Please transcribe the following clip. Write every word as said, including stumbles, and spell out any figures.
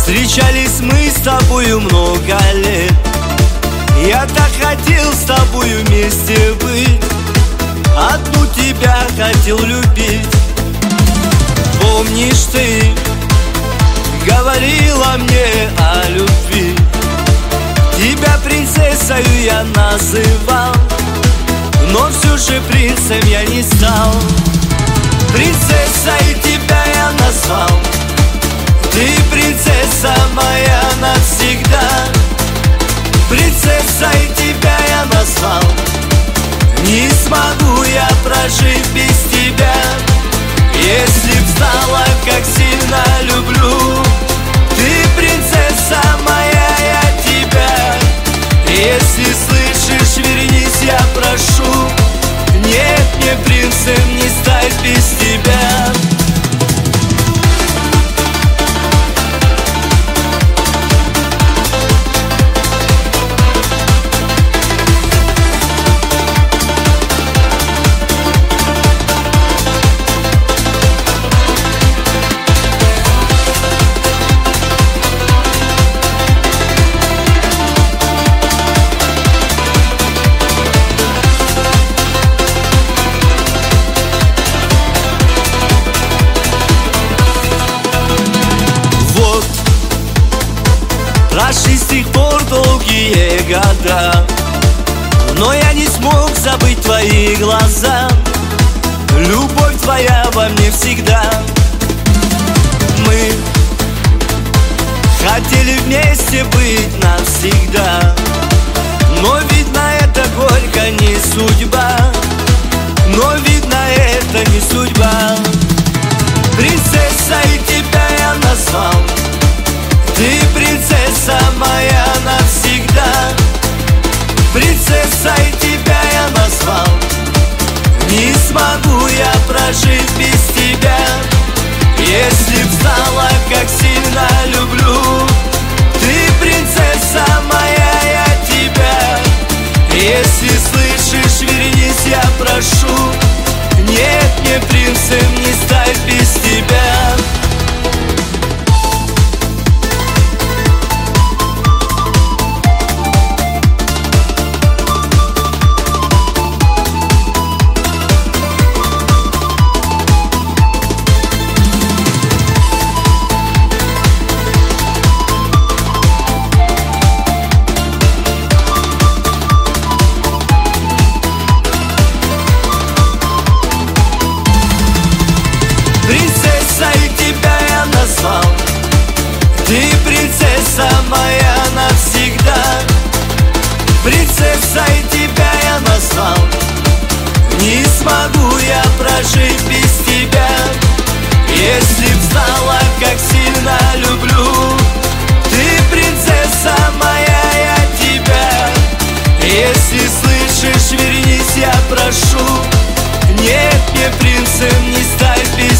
Встречались мы с тобою много лет. Я так хотел с тобою вместе быть, одну тебя хотел любить. Помнишь, ты говорила мне о любви, тебя принцессою я называл, но все же принцем я не стал. Принцессой тебя я назвал, ты принцесса моя навсегда. Принцессой тебя я назвал, не смогу я прожить без тебя. Если б знала, как сильно люблю, ты принцесса моя, я тебя. Если слышишь, вернись, я прошу, нет мне принцем не стать без тебя. Прошли с тех пор долгие года, но я не смог забыть твои глаза. Любовь твоя во мне всегда. Мы хотели вместе быть навсегда, но видно, это горько не судьба. Но видно, это не судьба. Принцессой тебя я назвал, ты принцесса моя навсегда. Принцессой тебя я назвал, не смогу я прожить без тебя. Если б знала, как сильно люблю, ты принцесса моя, я тебя. Если слышишь, вернись, я прошу, нет мне принцем не стать без тебя. Принцессой тебя я назвал, ты принцесса моя навсегда. Принцессой тебя я назвал, не смогу я прожить без тебя. Если б знала, как сильно люблю, ты принцесса моя, я тебя. Если слышишь, вернись, я прошу, нет мне принцем не стать без